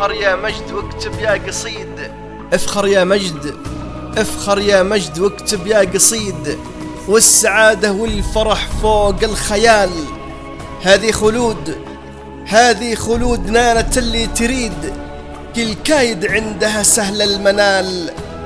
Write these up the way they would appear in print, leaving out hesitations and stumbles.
افخر يا مجد واكتب يا قصيد، افخر يا مجد، افخر يا مجد واكتب يا قصيد، والسعادة والفرح فوق الخيال. هذه خلود، هذه خلود نالت اللي تريد، كل كايد عندها سهل المنال.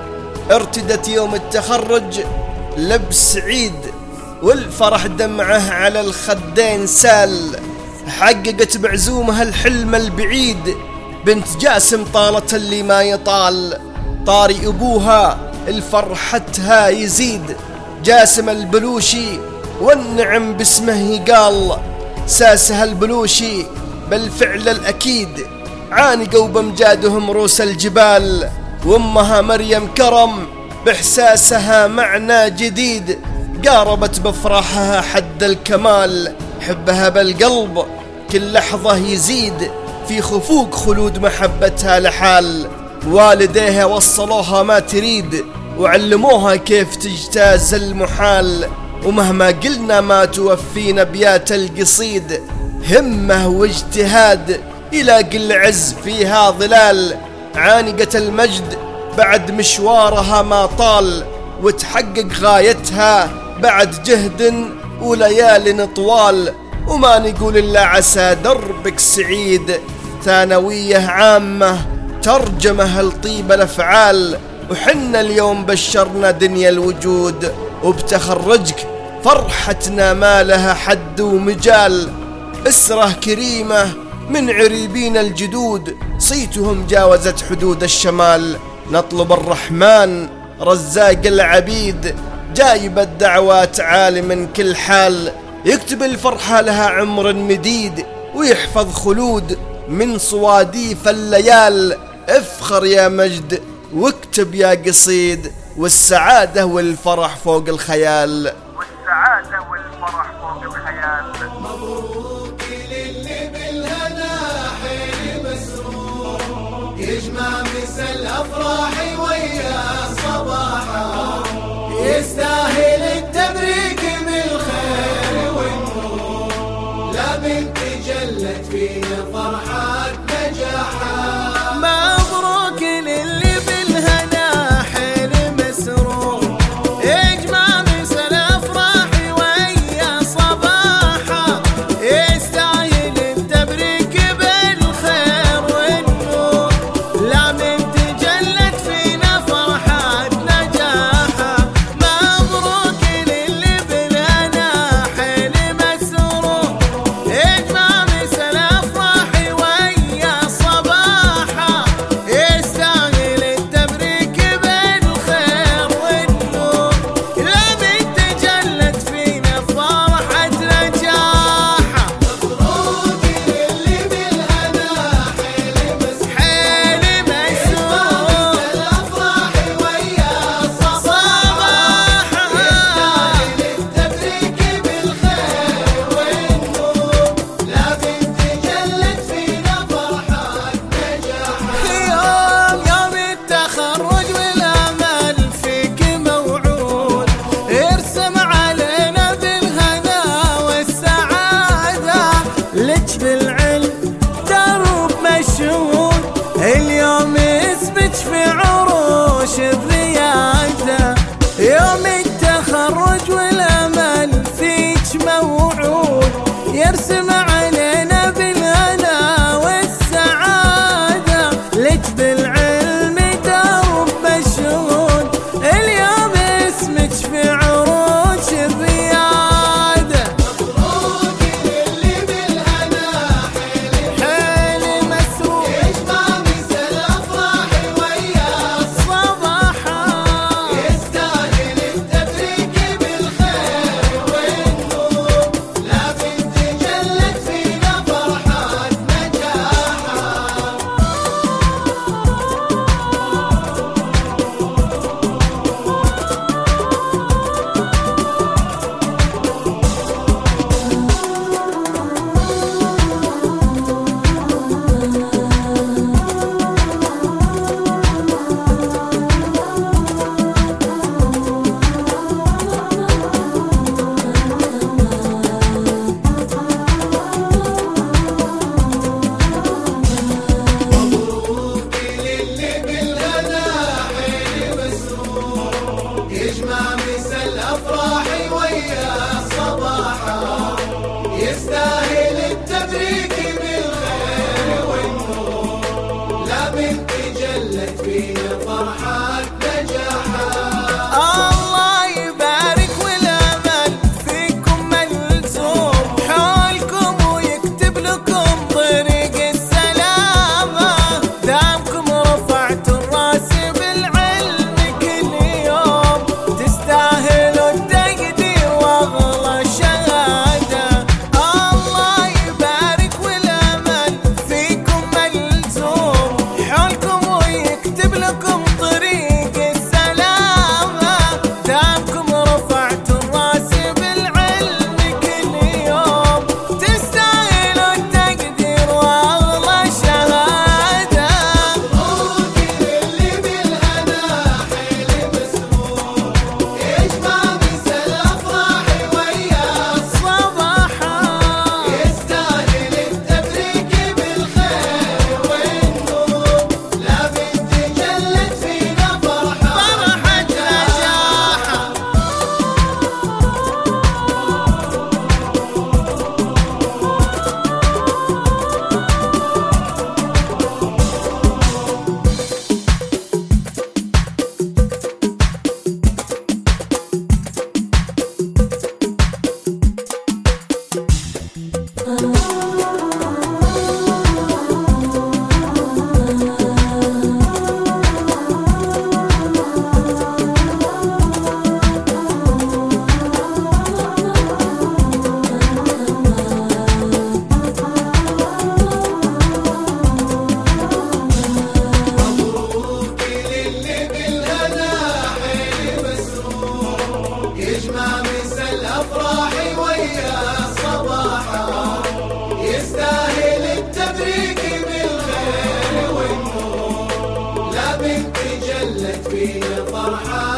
ارتدت يوم التخرج لبس عيد، والفرح دمعه على الخدين سال. حققت بعزومها الحلم البعيد، بنت جاسم طالت اللي ما يطال. طاري أبوها الفرحتها يزيد، جاسم البلوشي والنعم باسمه يقال. ساسها البلوشي بالفعل الأكيد، عانقوا بمجادهم روس الجبال. وامها مريم كرم باحساسها معنى جديد، قاربت بفرحها حد الكمال. حبها بالقلب كل لحظة يزيد، في خفوق خلود محبتها لحال. والديها وصلوها ما تريد، وعلموها كيف تجتاز المحال. ومهما قلنا ما توفينا بيات القصيد، همة واجتهاد إلى قل عز فيها ظلال. عانقت المجد بعد مشوارها ما طال، وتحقق غايتها بعد جهد وليال طوال. وما نقول إلا عسى دربك سعيد، ثانوية عامة ترجمة لطيب الأفعال. وحنا اليوم بشرنا دنيا الوجود، وبتخرجك فرحتنا ما لها حد ومجال. أسرة كريمة من عريبين الجدود، صيتهم جاوزت حدود الشمال. نطلب الرحمن رزاق العبيد، جايب الدعوات عالي من كل حال. يكتب الفرحة لها عمر مديد، ويحفظ خلود من صواديف الليال. افخر يا مجد واكتب يا قصيد، والسعادة والفرح فوق الخيال. والسعادة والفرح فوق الخيال. مبروك للي بالهنا حين مسرور، يجمع مسا الأفراح ويا صباحا. يستاهل التبريك بالخير والنور، لا بنت جلت فينا فرحة نجاحا. مبروك للي بالهنا حين مسرور، يجمع مسا الأفراح ويا صباحا. يستاهل التبريك بالخير والنور، لا بنت جلت فينا فرحة نجاحا. مبروك للي بالهنا حين مسرور، يجمع مسا الأفراح ويا صباحا. يستاهل التبريك بالخير والنور، لا بنت جلت فينا فرحة نجاحا. مبروك للي بالهنا حين مسرور، حين مسرور الأفراح ويا صباحا. يستاهل التبريك بالخير والنور، لا بنت جلت فينا فرحة نجاحا. يوم التخرج والأمل فيك موعود، ارسم علينا بالهنا والسعادة. لك بالعلم درب مشهود، اليوم اسمك في عروش الريادة. يوم التخرج والأمل فيك موعود، يرسم علينا بالهنا والسعادة. لك بالعلم درب مشهود، اليوم اسمك في عروش الريادة. مبروك للي بالهنا فرحات نجاحات. الله يبارك والامل فيكم ملزوم، حولكم ويكتب لكم طريق السلامة، دامكم رفعتوا الراس بالعلم كل يوم، تستاهلوا التقدير واغلى الشهادة. الله يبارك والامل فيكم ملزوم، حولكم ويكتب لكم طريق السلامة، دامكم رفعتوا الراس بالعلم كل يوم، تستاهلوا التقدير واغلى شهادة. مبروك للي بالهنا حيل مسرور، يجمع مسا الافراح وياه صباحا يستاهل التبريك بالخير والنور، لا بنت جلت فينا فرحة فرحة نجاحا. مبروك للي بالهنا حيل مسرور، يجمع مسا الافراح وياه صباحا يستاهل التبريك بالخير والنور، لا بنت جلت فينا فرحة